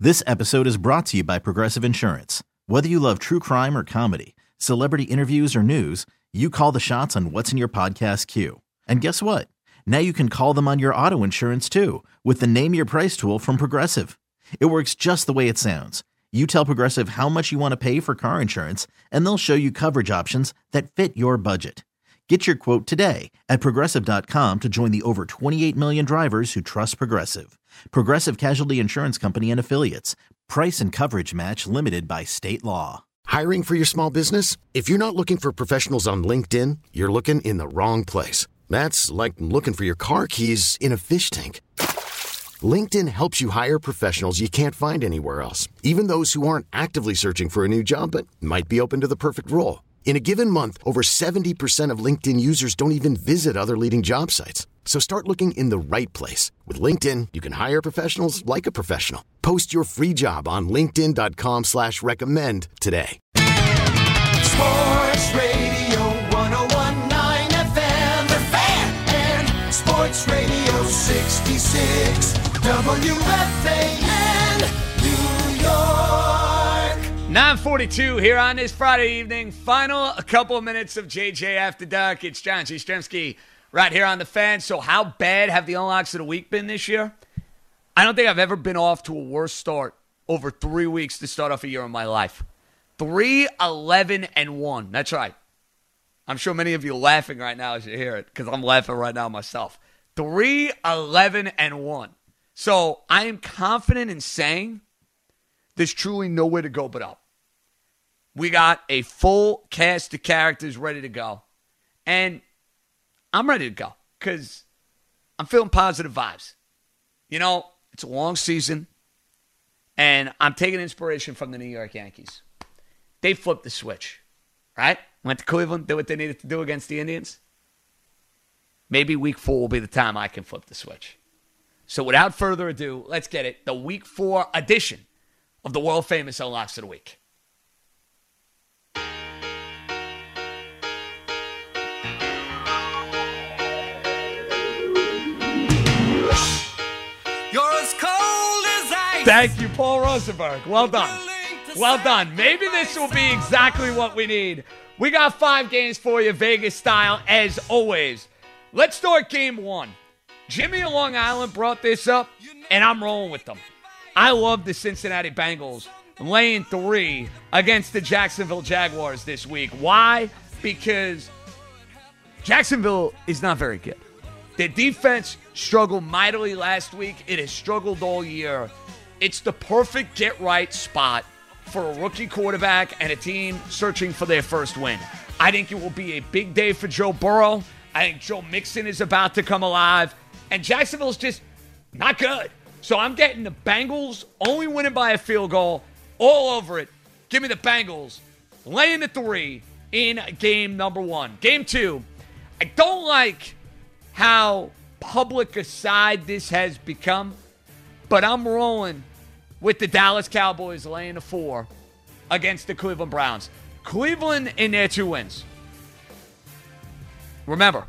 This episode is brought to you by Progressive Insurance. Whether you love true crime or comedy, celebrity interviews or news, you call the shots on what's in your podcast queue. And guess what? Now you can call them on your auto insurance too with the Name Your Price tool from Progressive. It works just the way it sounds. You tell Progressive how much you want to pay for car insurance, and they'll show you coverage options that fit your budget. Get your quote today at Progressive.com to join the over 28 million drivers who trust Progressive. Progressive Casualty Insurance Company and Affiliates. Price and coverage match limited by state law. Hiring for your small business? If you're not looking for professionals on LinkedIn, you're looking in the wrong place. That's like looking for your car keys in a fish tank. LinkedIn helps you hire professionals you can't find anywhere else, even those who aren't actively searching for a new job but might be open to the perfect role. In a given month, over 70% of LinkedIn users don't even visit other leading job sites. So start looking in the right place. With LinkedIn, you can hire professionals like a professional. Post your free job on linkedin.com/recommend today. Sports Radio 101.9 FM, The Fan, and Sports Radio 66, WFAN, New York. 9:42 here on this Friday evening. A couple of minutes of JJ After Dark. It's John Jastrzemski right here on The Fan. So how bad have the unlocks of the week been this year? I don't think I've ever been off to a worse start over 3 weeks to start off a year in my life. 3-11-1. That's right. I'm sure many of you are laughing right now as you hear it because I'm laughing right now myself. 3-11-1. So I am confident in saying there's truly nowhere to go but up. We got a full cast of characters ready to go. And I'm ready to go because I'm feeling positive vibes. You know, it's a long season, and I'm taking inspiration from the New York Yankees. They flipped the switch, right? Went to Cleveland, did what they needed to do against the Indians. Maybe week 4 will be the time I can flip the switch. So without further ado, let's get it. The week 4 edition of the world-famous Unlocks of the Week. Thank you, Paul Rosenberg. Well done. Well done. Maybe this will be exactly what we need. We got 5 games for you, Vegas style, as always. Let's start game 1. Jimmy of Long Island brought this up, and I'm rolling with them. I love the Cincinnati Bengals laying 3 against the Jacksonville Jaguars this week. Why? Because Jacksonville is not very good. Their defense struggled mightily last week. It has struggled all year. It's the perfect get-right spot for a rookie quarterback and a team searching for their first win. I think it will be a big day for Joe Burrow. I think Joe Mixon is about to come alive. And Jacksonville's just not good. So I'm getting the Bengals only winning by a field goal all over it. Give me the Bengals laying the 3 in game number 1. Game 2, I don't like how public a side this has become, but I'm rolling with the Dallas Cowboys laying the 4 against the Cleveland Browns. Cleveland in their 2 wins. Remember,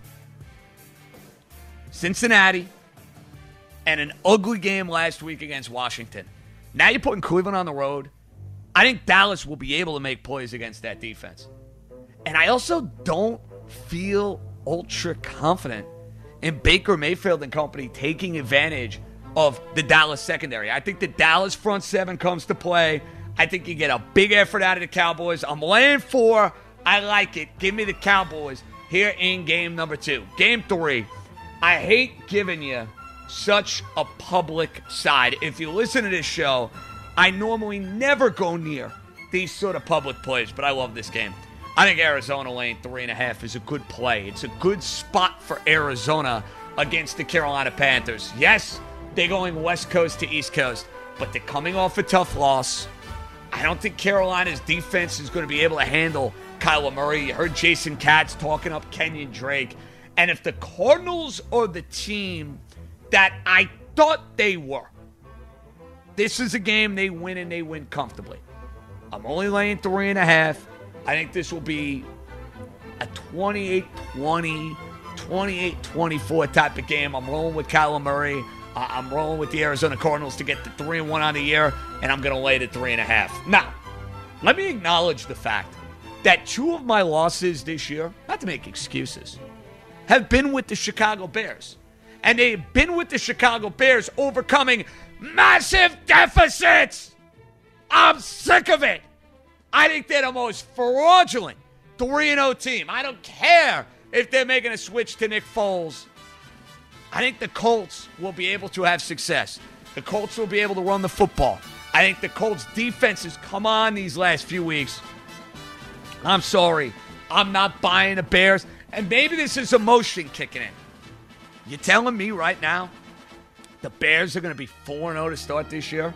Cincinnati and an ugly game last week against Washington. Now you're putting Cleveland on the road. I think Dallas will be able to make plays against that defense. And I also don't feel ultra confident in Baker Mayfield and company taking advantage of the Dallas secondary. I think the Dallas front 7 comes to play. I think you get a big effort out of the Cowboys. I'm laying 4. I like it. Give me the Cowboys here in game number 2. Game 3, I hate giving you such a public side. If you listen to this show, I normally never go near these sort of public plays, but I love this game. I think Arizona laying 3.5 is a good play. It's a good spot for Arizona against the Carolina Panthers. Yes, they're going West Coast to East Coast, but they're coming off a tough loss. I don't think Carolina's defense is going to be able to handle Kyler Murray. You heard Jason Katz talking up Kenyon Drake. And if the Cardinals are the team that I thought they were, this is a game they win and they win comfortably. I'm only laying 3.5. I think this will be a 28-20, 28-24 type of game. I'm rolling with Kyler Murray. I'm rolling with the Arizona Cardinals to get the 3-1 on the year, and I'm going to lay the 3.5. Now, let me acknowledge the fact that 2 of my losses this year, not to make excuses, have been with the Chicago Bears. And they've been with the Chicago Bears overcoming massive deficits. I'm sick of it. I think they're the most fraudulent 3-0 team. I don't care if they're making a switch to Nick Foles. I think the Colts will be able to have success. The Colts will be able to run the football. I think the Colts' defense has come on these last few weeks. I'm sorry. I'm not buying the Bears. And maybe this is emotion kicking in. You're telling me right now the Bears are going to be 4-0 to start this year?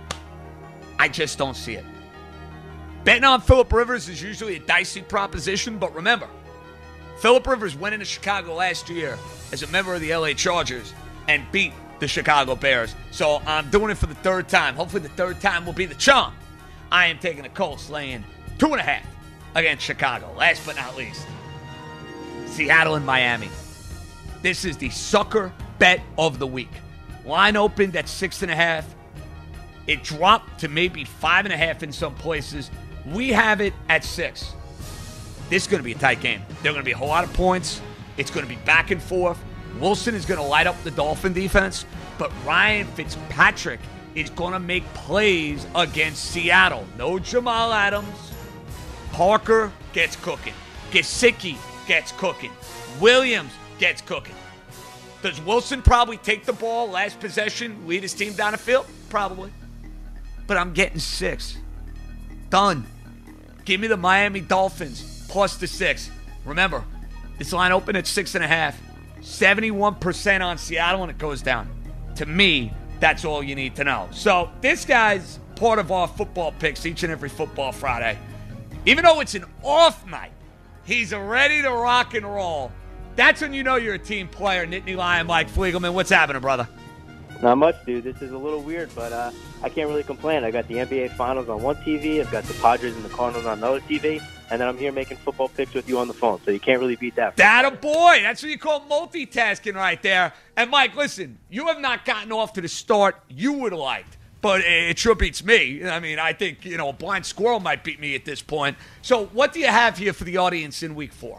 I just don't see it. Betting on Phillip Rivers is usually a dicey proposition, but remember, Phillip Rivers went into Chicago last year as a member of the LA Chargers and beat the Chicago Bears. So I'm doing it for the 3rd time. Hopefully the 3rd time will be the charm. I am taking the Colts laying 2.5 against Chicago. Last but not least, Seattle and Miami. This is the sucker bet of the week. Line opened at 6.5. It dropped to maybe 5.5 in some places. We have it at 6. This is going to be a tight game. There are going to be a whole lot of points. It's going to be back and forth. Wilson is going to light up the Dolphin defense, but Ryan Fitzpatrick is going to make plays against Seattle. No Jamal Adams. Parker gets cooking. Gesicki gets cooking. Williams gets cooking. Does Wilson probably take the ball last possession, lead his team down the field? Probably. But I'm getting 6. Done. Give me the Miami Dolphins plus the 6. Remember, this line opened at 6.5. 71% on Seattle, and it goes down. To me, that's all you need to know. So this guy's part of our football picks each and every football Friday. Even though it's an off night, he's ready to rock and roll. That's when you know you're a team player. Nittany Lion, Mike Fliegelman. What's happening, brother? Not much, dude. This is a little weird, but I can't really complain. I got the NBA Finals on one TV, I've got the Padres and the Cardinals on another TV, and then I'm here making football picks with you on the phone, so you can't really beat that. That a boy. That's what you call multitasking right there. And, Mike, listen, you have not gotten off to the start you would have liked, but it sure beats me. I mean, I think, a blind squirrel might beat me at this point. So what do you have here for the audience in Week 4?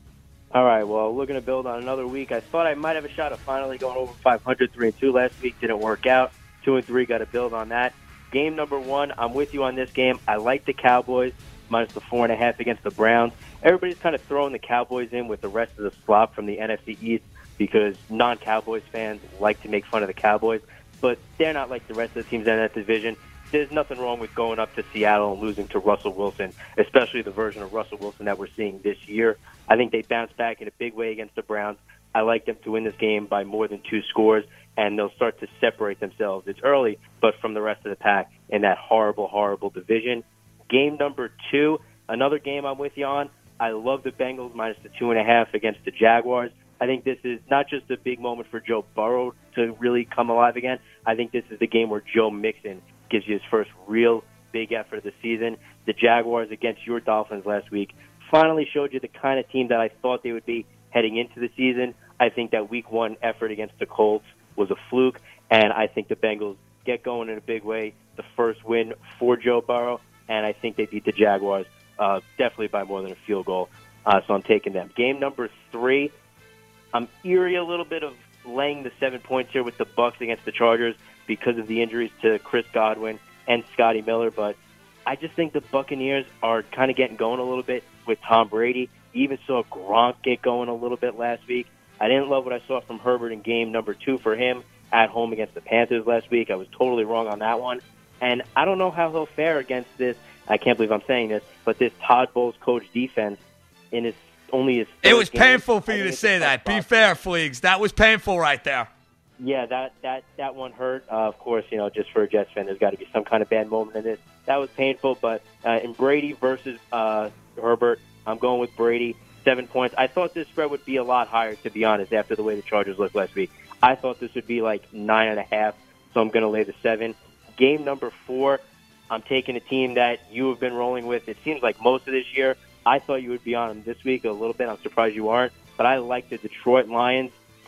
All right, well, looking to build on another week. I thought I might have a shot of finally going over 500, 3-2 last week. Didn't work out. 2-3, got to build on that. Game number 1, I'm with you on this game. I like the Cowboys, minus the 4.5 against the Browns. Everybody's kind of throwing the Cowboys in with the rest of the slop from the NFC East because non-Cowboys fans like to make fun of the Cowboys, but they're not like the rest of the teams in that division. There's nothing wrong with going up to Seattle and losing to Russell Wilson, especially the version of Russell Wilson that we're seeing this year. I think they bounce back in a big way against the Browns. I like them to win this game by more than 2 scores, and they'll start to separate themselves. It's early, but from the rest of the pack in that horrible, horrible division. Game number 2, another game I'm with you on. I love the Bengals minus the 2.5 against the Jaguars. I think this is not just a big moment for Joe Burrow to really come alive again. I think this is the game where Joe Mixon gives you his first real big effort of the season. The Jaguars against your Dolphins last week finally showed you the kind of team that I thought they would be heading into the season. I think that Week 1 effort against the Colts was a fluke, and I think the Bengals get going in a big way, the first win for Joe Burrow, and I think they beat the Jaguars definitely by more than a field goal, so I'm taking them. Game number 3, I'm eerie a little bit of laying the 7 points here with the Bucs against the Chargers because of the injuries to Chris Godwin and Scotty Miller, but I just think the Buccaneers are kind of getting going a little bit with Tom Brady. You even saw Gronk get going a little bit last week. I didn't love what I saw from Herbert in game number 2 for him at home against the Panthers last week. I was totally wrong on that one. And I don't know how he'll fare against this. I can't believe I'm saying this, but this Todd Bowles coach defense in his only his It was painful for you to say that. Be fair, Fleegs. That was painful right there. Yeah, that one hurt. Of course, just for a Jets fan, there's got to be some kind of bad moment in this. That was painful, but in Brady versus Herbert, I'm going with Brady, 7 points. I thought this spread would be a lot higher, to be honest, after the way the Chargers looked last week. I thought this would be like 9.5, so I'm going to lay the 7. Game number 4, I'm taking a team that you have been rolling with, it seems like most of this year. I thought you would be on them this week a little bit. I'm surprised you aren't. But I like the Detroit Lions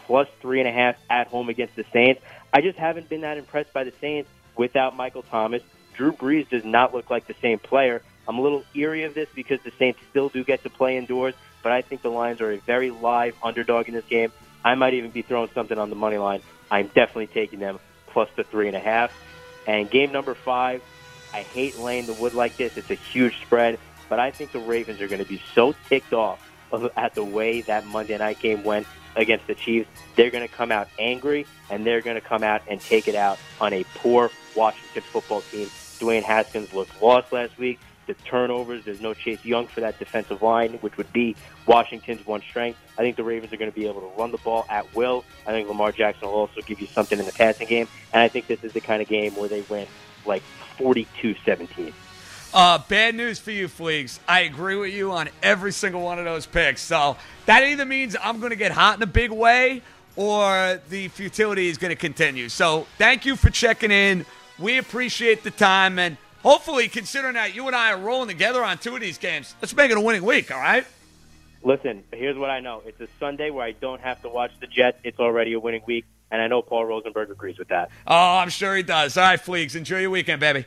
plus 3.5 at home against the Saints. I just haven't been that impressed by the Saints without Michael Thomas. Drew Brees does not look like the same player. I'm a little eerie of this because the Saints still do get to play indoors, but I think the Lions are a very live underdog in this game. I might even be throwing something on the money line. I'm definitely taking them plus the 3.5. And game number 5, I hate laying the wood like this. It's a huge spread, but I think the Ravens are going to be so ticked off at the way that Monday night game went against the Chiefs. They're going to come out angry, and they're going to come out and take it out on a poor Washington football team. Dwayne Haskins looked lost last week. The turnovers, there's no Chase Young for that defensive line, which would be Washington's one strength. I think the Ravens are going to be able to run the ball at will. I think Lamar Jackson will also give you something in the passing game. And I think this is the kind of game where they win like 42-17. Bad news for you, Fleegs. I agree with you on every single one of those picks. So that either means I'm going to get hot in a big way or the futility is going to continue. So thank you for checking in. We appreciate the time. And hopefully, considering that you and I are rolling together on 2 of these games, let's make it a winning week, all right? Listen, here's what I know. It's a Sunday where I don't have to watch the Jets. It's already a winning week, and I know Paul Rosenberg agrees with that. Oh, I'm sure he does. All right, Fleegs, enjoy your weekend, baby.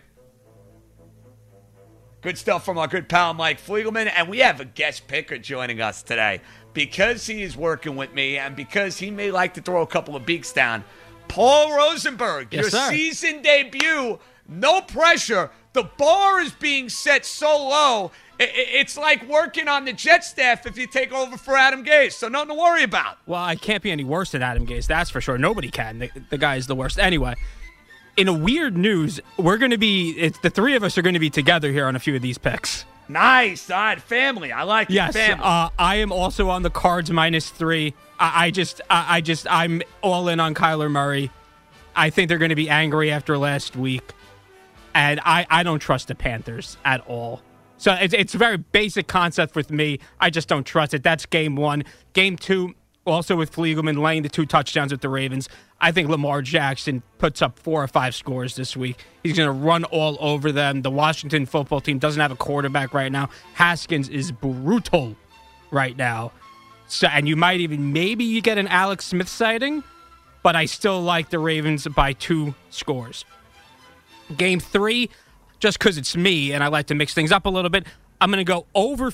Good stuff from our good pal Mike Fliegelman, and we have a guest picker joining us today. Because he is working with me and because he may like to throw a couple of beaks down, Paul Rosenberg, Yes, your sir. season debut, no pressure. The bar is being set so low, it's like working on the Jet staff if you take over for Adam Gase, so nothing to worry about. Well, I can't be any worse than Adam Gase, that's for sure. Nobody can. The guy is the worst. Anyway, in a weird news, the three of us are going to be together here on a few of these picks. Nice. All right, family. I like Yes, it, family. I am also on the Cards -3. I'm all in on Kyler Murray. I think they're going to be angry after last week. And I don't trust the Panthers at all. So it's a very basic concept with me. I just don't trust it. That's game 1. Game 2, also with Fliegelman laying the 2 touchdowns with the Ravens. I think Lamar Jackson puts up 4 or 5 scores this week. He's going to run all over them. The Washington football team doesn't have a quarterback right now. Haskins is brutal right now. So, and you might even, maybe you get an Alex Smith sighting, but I still like the Ravens by 2 scores. Game 3, just because it's me and I like to mix things up a little bit, I'm going to go over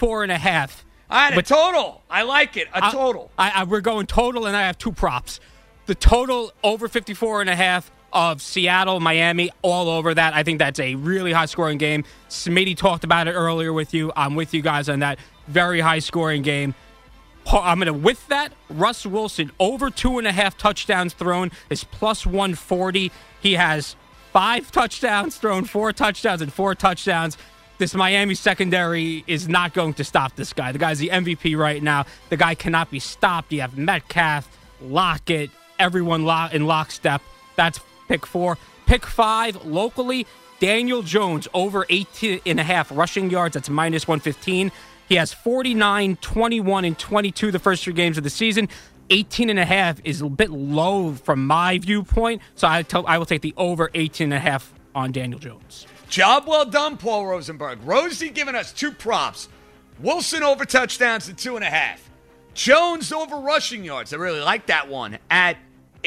54.5. All right, a total. I like it. A total. We're going total, and I have 2 props. The total over 54.5 of Seattle, Miami, all over that. I think that's a really high-scoring game. Smitty talked about it earlier with you. I'm with you guys on that. Very high-scoring game. I'm going to, with that, Russ Wilson, over 2.5 touchdowns thrown is plus 140. He has 5 touchdowns thrown, 4 touchdowns, and 4 touchdowns. This Miami secondary is not going to stop this guy. The guy's the MVP right now. The guy cannot be stopped. You have Metcalf, Lockett, everyone in lockstep. That's pick 4. Pick 5, locally, Daniel Jones, over 18.5 rushing yards. That's minus 115. He has 49, 21, and 22 the first 3 games of the season. 18.5 is a bit low from my viewpoint, so I will take the over 18.5 on Daniel Jones. Job well done, Paul Rosenberg. Rosie giving us 2 props. Wilson over touchdowns at 2.5. Jones over rushing yards. I really like that one at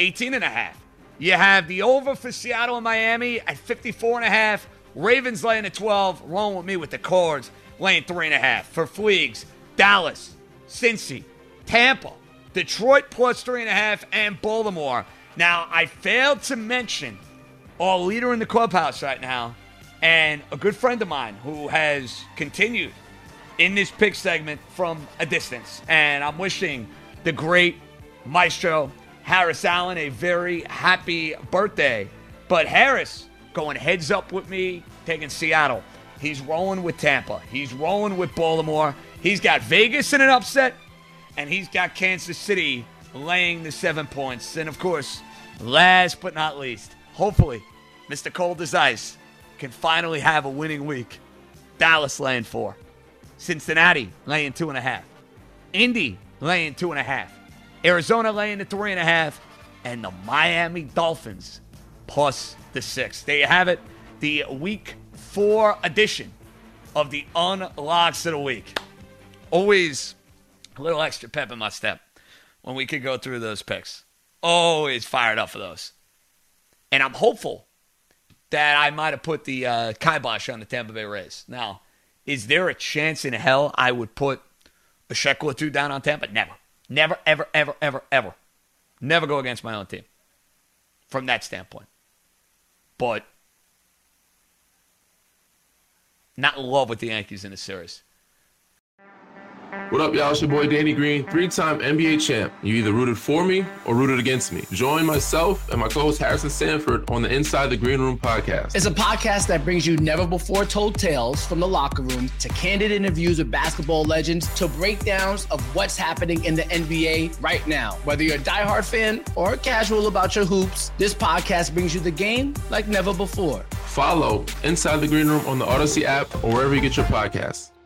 18.5. You have the over for Seattle and Miami at 54.5. Ravens laying at 12. Rolling with me with the Cards laying 3.5. For Fleegs, Dallas, Cincy, Tampa, Detroit plus 3.5, and Baltimore. Now, I failed to mention our leader in the clubhouse right now and a good friend of mine who has continued in this pick segment from a distance. And I'm wishing the great maestro Harris Allen a very happy birthday. But Harris going heads up with me, taking Seattle. He's rolling with Tampa. He's rolling with Baltimore. He's got Vegas in an upset, and he's got Kansas City laying the 7 points. And, of course, last but not least, hopefully, Mr. Cold as Ice can finally have a winning week. Dallas laying 4. Cincinnati laying 2.5. Indy laying 2.5. Arizona laying the 3.5. And the Miami Dolphins plus the 6. There you have it. The Week 4 edition of the Unlocks of the Week. Always a little extra pep in my step when we could go through those picks. Always fired up for those. And I'm hopeful that I might have put the kibosh on the Tampa Bay Rays. Now, is there a chance in hell I would put a shekel or two down on Tampa? Never. Never, ever, ever, ever, ever. Never go against my own team from that standpoint. But not in love with the Yankees in the series. What up, y'all? It's your boy Danny Green, 3-time NBA champ. You either rooted for me or rooted against me. Join myself and my co-host Harrison Sanford on the Inside the Green Room podcast. It's a podcast that brings you never-before-told tales from the locker room to candid interviews with basketball legends to breakdowns of what's happening in the NBA right now. Whether you're a diehard fan or casual about your hoops, this podcast brings you the game like never before. Follow Inside the Green Room on the Odyssey app or wherever you get your podcasts.